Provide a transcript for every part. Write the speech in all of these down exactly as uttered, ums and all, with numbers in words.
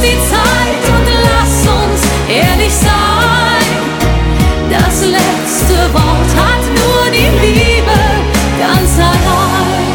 die Zeit und lass uns ehrlich sein. Das letzte Wort hat nur die Liebe ganz allein.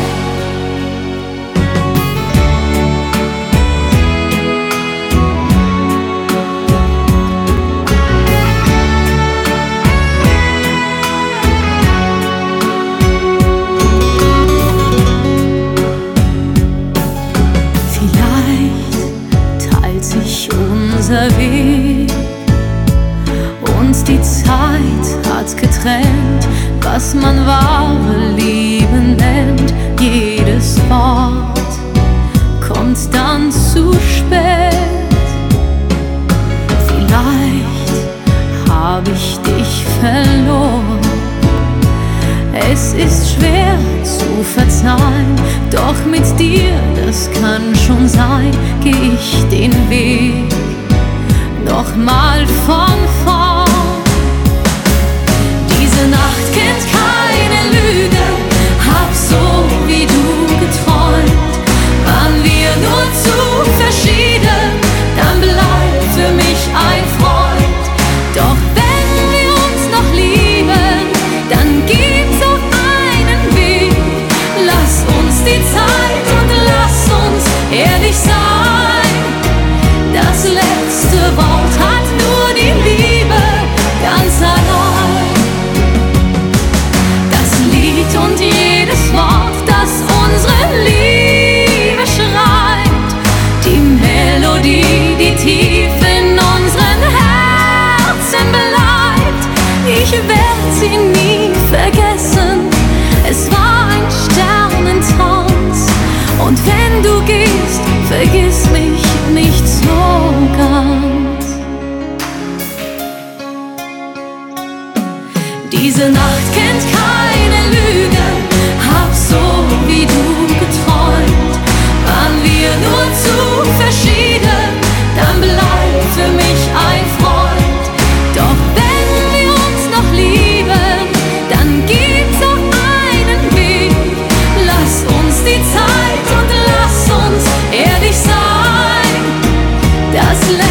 Unser Weg und die Zeit hat getrennt, was man wahre Liebe nennt. Jedes Wort kommt dann zu spät. Vielleicht habe ich dich verloren. Es ist schwer zu verzeihen, doch mit dir, das kann schon sein, geh ich den Weg nochmal von vorn. Diese Nacht kennt keine Lüge, hab so wie du geträumt. Waren wir nur zu verschieden, dann bleib für mich ein Freund. Doch wenn wir uns noch lieben, dann gibt's auch einen Weg. Lass uns die Zeit und lass uns ehrlich sein. Das letzte Wort hat nur die Liebe ganz allein. Das Lied und jedes Wort, das unsere Liebe schreibt. Die Melodie, die tief in unseren Herzen bleibt. Ich werd sie nie vergessen, es war ein Sternentanz. Und wenn du gehst, vergiss mich nicht so ganz. Diese Nacht kennt keine Lüge, hab so wie du geträumt. Waren wir nur zu verschieden, dann bleib für mich ein Freund. Doch wenn wir uns noch lieben, dann gibt's auch einen Weg. Lass uns die Zeit und lass uns ehrlich sein. Das